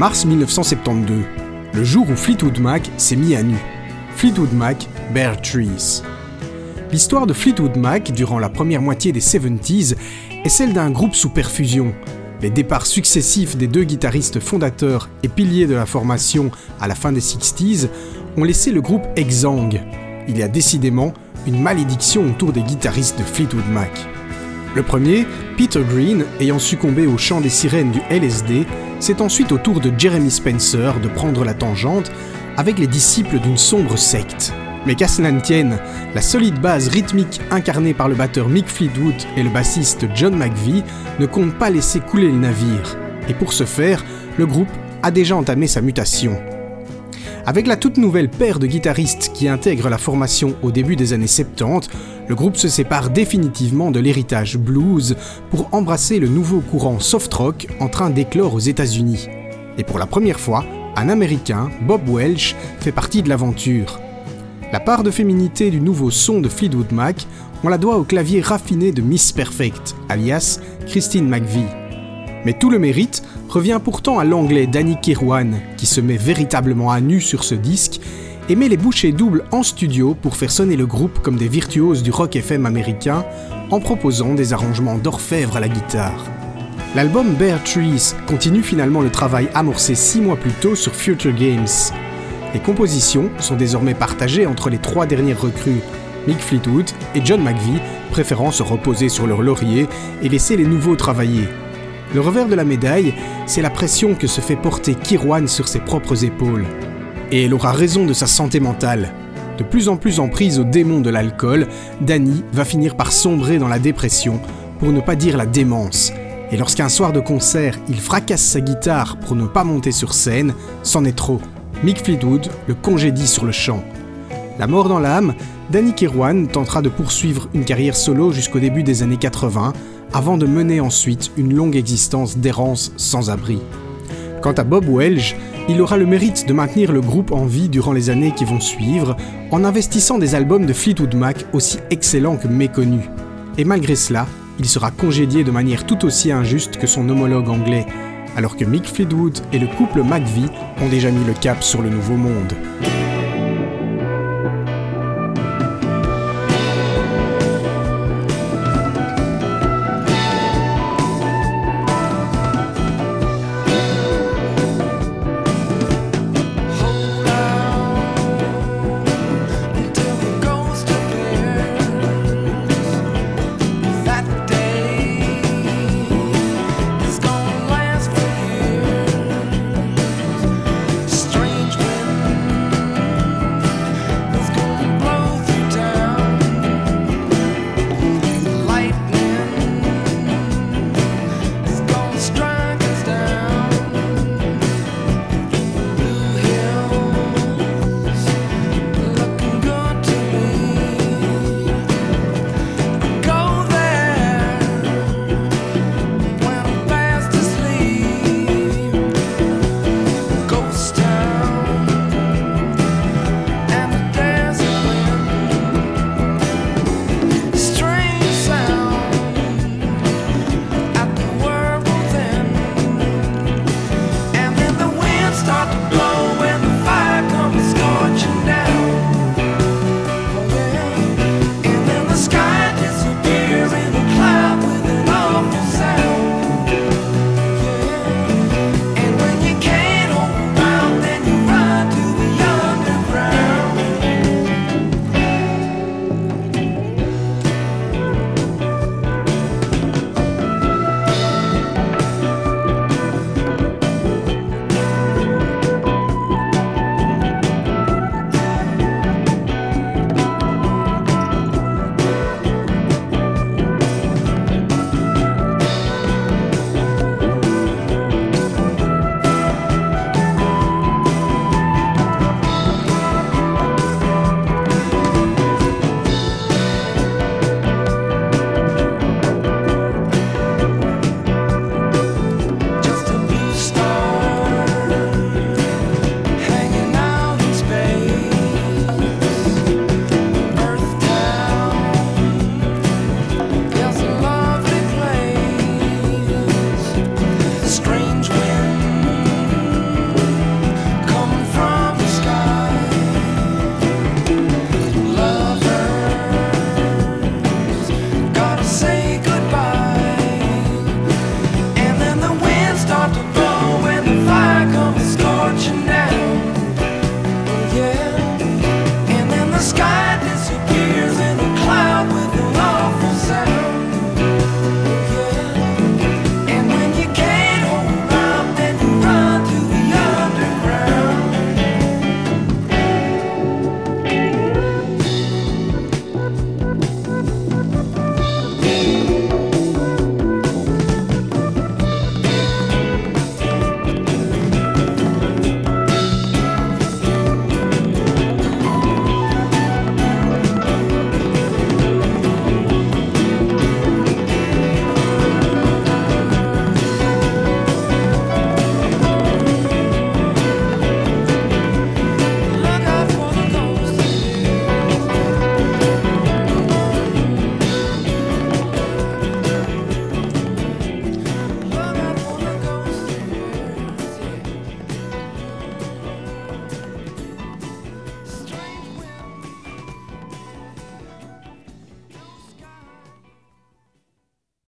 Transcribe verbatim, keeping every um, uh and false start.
mars mille neuf cent soixante-douze, le jour où Fleetwood Mac s'est mis à nu. Fleetwood Mac, Bare Trees. L'histoire de Fleetwood Mac durant la première moitié des soixante-dix est celle d'un groupe sous perfusion. Les départs successifs des deux guitaristes fondateurs et piliers de la formation à la fin des soixante ont laissé le groupe exsangue. Il y a décidément une malédiction autour des guitaristes de Fleetwood Mac. Le premier, Peter Green, ayant succombé au chant des sirènes du L S D, c'est ensuite au tour de Jeremy Spencer de prendre la tangente avec les disciples d'une sombre secte. Mais qu'à cela ne tienne, la solide base rythmique incarnée par le batteur Mick Fleetwood et le bassiste John McVie ne compte pas laisser couler le navire. Et pour ce faire, le groupe a déjà entamé sa mutation. Avec la toute nouvelle paire de guitaristes qui intègrent la formation au début des années soixante-dix, le groupe se sépare définitivement de l'héritage blues pour embrasser le nouveau courant soft rock en train d'éclore aux États-Unis. Et pour la première fois, un Américain, Bob Welch, fait partie de l'aventure. La part de féminité du nouveau son de Fleetwood Mac, on la doit au clavier raffiné de Miss Perfect, alias Christine McVie. Mais tout le mérite revient pourtant à l'anglais Danny Kirwan, qui se met véritablement à nu sur ce disque et met les bouchées doubles en studio pour faire sonner le groupe comme des virtuoses du rock F M américain en proposant des arrangements d'orfèvre à la guitare. L'album Bare Trees continue finalement le travail amorcé six mois plus tôt sur Future Games. Les compositions sont désormais partagées entre les trois dernières recrues, Mick Fleetwood et John McVie, préférant se reposer sur leur laurier et laisser les nouveaux travailler. Le revers de la médaille, c'est la pression que se fait porter Kirwan sur ses propres épaules. Et elle aura raison de sa santé mentale. De plus en plus en prise au démon de l'alcool, Danny va finir par sombrer dans la dépression, pour ne pas dire la démence. Et lorsqu'un soir de concert, il fracasse sa guitare pour ne pas monter sur scène, c'en est trop. Mick Fleetwood le congédie sur le champ. La mort dans l'âme, Danny Kirwan tentera de poursuivre une carrière solo jusqu'au début des années quatre-vingts, avant de mener ensuite une longue existence d'errance sans abri. Quant à Bob Welch, il aura le mérite de maintenir le groupe en vie durant les années qui vont suivre, en investissant des albums de Fleetwood Mac aussi excellents que méconnus. Et malgré cela, il sera congédié de manière tout aussi injuste que son homologue anglais, alors que Mick Fleetwood et le couple McVie ont déjà mis le cap sur le nouveau monde.